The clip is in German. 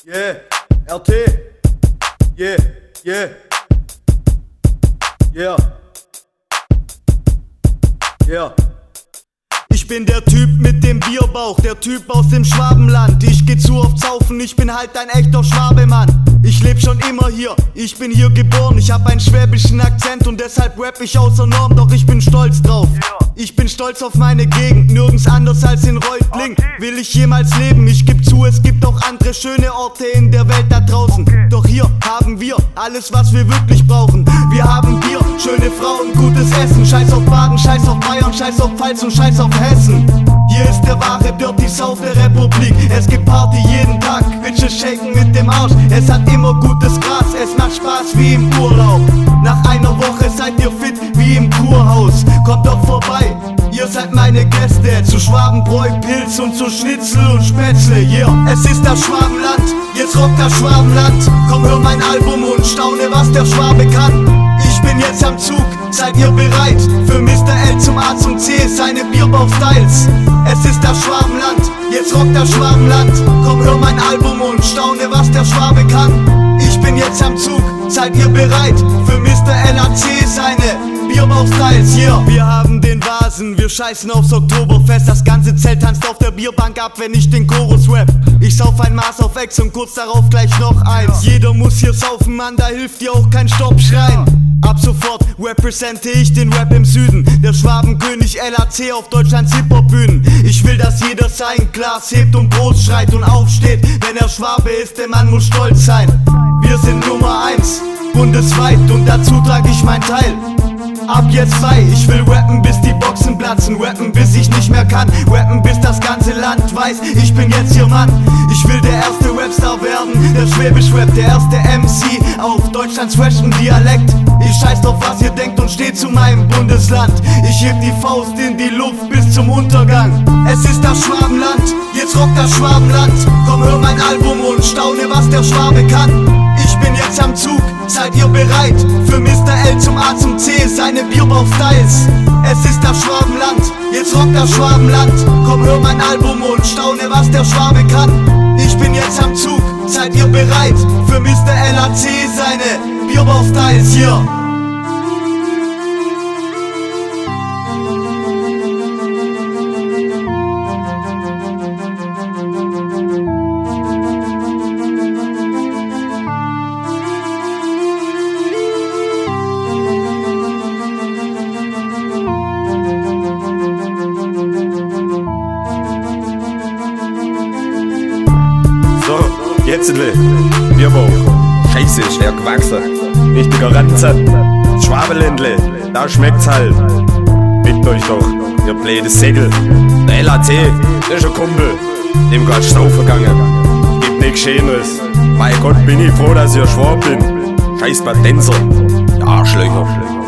Yeah, RT. Yeah, yeah. Yeah. Yeah. Ich bin der Typ mit dem Bierbauch, der Typ aus dem Schwabenland. Ich geh zu oft saufen, ich bin halt ein echter Schwabemann. Ich leb schon immer hier, ich bin hier geboren. Ich hab einen schwäbischen Akzent und deshalb rap ich außer Norm. Doch ich bin stolz drauf, ich bin stolz auf meine Gegend. Nirgends anders als in Reutlingen will ich jemals leben. Ich geb zu, es gibt auch andere schöne Orte in der Welt da draußen. Doch hier haben wir alles, was wir wirklich brauchen. Wir haben Bier, schöne Frauen, gutes Essen. Scheiß auf Baden, scheiß auf Bayern, scheiß auf Pfalz und scheiß auf Hessen. Hier ist der wahre Dirty South der Republik. Es gibt Party jeden Tag, Bitches shaken mit dem Arsch. Es hat immer gutes Gras, es macht Spaß wie im Urlaub. Nach einer Woche seid ihr fit wie im Kurhaus. Kommt doch vorbei, ihr seid meine Gäste. Zu Schwabenbräu, Pilz und zu Schnitzel und Spätzle, yeah. Es ist das Schwabenland, jetzt rockt das Schwabenland. Komm, hör mein Album und staune, was der Schwabe kann. Ich bin jetzt am Zug, seid ihr bereit? Für Mr. L zum A zum C, seine Bierbauch-Styles. Es ist das Schwabenland, jetzt rockt das Schwabenland. Komm, hör mein Album und staune, was der Schwabe kann. Ich bin jetzt am Zug, seid ihr bereit? Für Mr. LAC, seine Bierbauch-Styles, yeah. Wir haben den Vasen, wir scheißen aufs Oktoberfest. Das ganze Zelt tanzt auf der Bierbank ab, wenn ich den Chorus rap. Ich sauf ein Maß auf Ex und kurz darauf gleich noch eins. Jeder muss hier saufen, Mann, da hilft dir auch kein Stoppschreien. Ab sofort represente ich den Rap im Süden. Der Schwabenkönig LAC auf Deutschlands Hip-Hop-Bühnen. Ich will, dass jeder sein Glas hebt und Prost schreit und aufsteht. Wenn er Schwabe ist, der Mann muss stolz sein. Wir sind Nummer 1, bundesweit, und dazu trage ich mein Teil. Ab jetzt frei, ich will rappen, bis die Boxen platzen. Rappen, bis ich nicht mehr kann. Rappen, bis das ganze Land weiß, ich bin jetzt ihr Mann. Ich will der erste Rapstar werden, der Schwäbisch Rap, der erste MC auf Deutschlands freshen Dialekt. Ich scheiß drauf, was ihr denkt, und steh zu meinem Bundesland. Ich heb die Faust in die Luft bis zum Untergang. Es ist das Schwabenland, jetzt rockt das Schwabenland. Komm, hör mein Album und staune, was der Schwabe kann. Ich bin jetzt am Zug, seid ihr bereit? Für Mr. L zum A zum C, seine Bierbauch-Styles. Es ist das Schwabenland, jetzt rockt das Schwabenland. Komm, hör mein Album und staune, was der Schwabe kann. Ich bin jetzt am Zug, seid ihr bereit? Für Mr. LAC, seine Bierbauch-Styles, hier. Jetzt Bierbauch, Scheiße, ist der gewachsen. Richtiger Ranzer, Schwabeländle, da schmeckt's halt. Bittet euch doch, ihr blödes Säckel. Der LAC, der ist ein Kumpel, dem grad saufen gegangen. Gibt nix Schöneres. Mein Gott, bin ich froh, dass ich Schwab bin. Scheiß Patenzer, ihr Arschlöcher.